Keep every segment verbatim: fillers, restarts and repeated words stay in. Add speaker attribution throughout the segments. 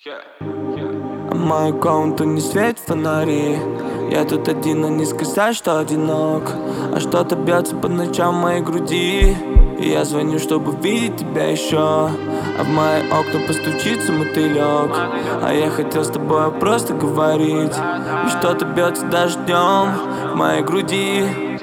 Speaker 1: А мою комнату не светят фонари. Я тут один, но не сказать, что одинок. А что-то бьется по ночам в моей груди. И я звоню, чтобы видеть тебя еще. А в мои окна постучится мотылек. А я хотел с тобой просто говорить. И что-то бьется даже днем в моей груди.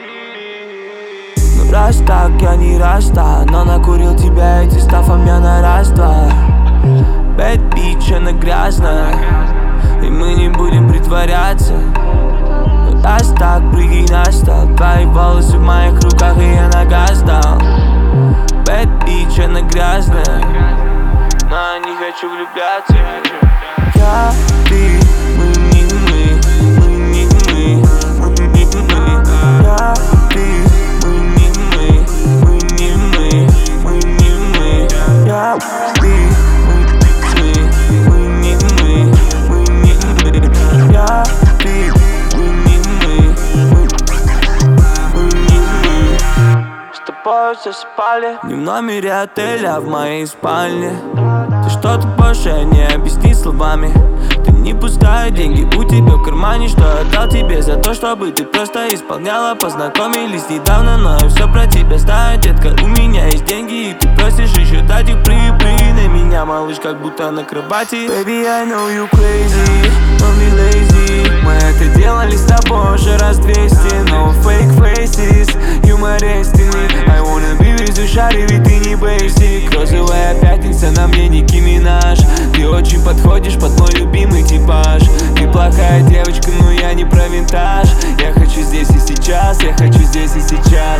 Speaker 1: Ну раз так, я не раз так. Но накурил тебя, эти став, а меня на раз-два. Бэд бич, она грязная. И мы не будем притворяться. Ну раз так, прыгай на стол. Твои волосы в моих руках, и я на газ дал. Бэд бич, она грязная. Но я не хочу влюбляться. Я, ты, мы не мы. Мы не мы, мы не мы. Я, ты, мы не мы. Мы не мы, мы не мы. Я, ты, мы не мы. Мы не мы, мы не мы. Я, ты, мы не мы. Мы не мы. С тобой засыпали не в номере отеля, а в моей спальне. Ты что-то больше не объяснить словами. Ты не пустая, деньги у тебя в кармане. Что я дал тебе за то, чтобы ты просто исполняла? Познакомились недавно, но я все про тебя знаю, детка. У меня есть деньги, и ты просишь еще дать их. Прыгай на меня, малыш, как будто на кровати. Baby, I know you crazy, don't be lazy. Мы это делали с тобой уже раз двести. No fake faces, юмористичный. I wanna be with you, шарю, ведь ты не basic. Розовая пятница, на мне Ники Минаж. Ты очень подходишь под мой любимый типаж. Ты плохая девочка, но я не про винтаж. Я хочу здесь и сейчас, я хочу здесь и сейчас.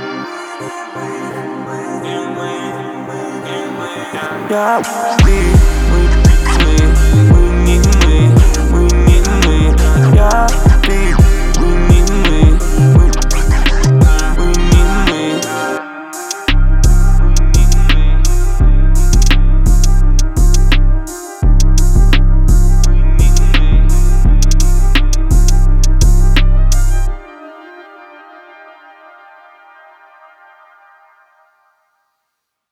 Speaker 1: Я, ты,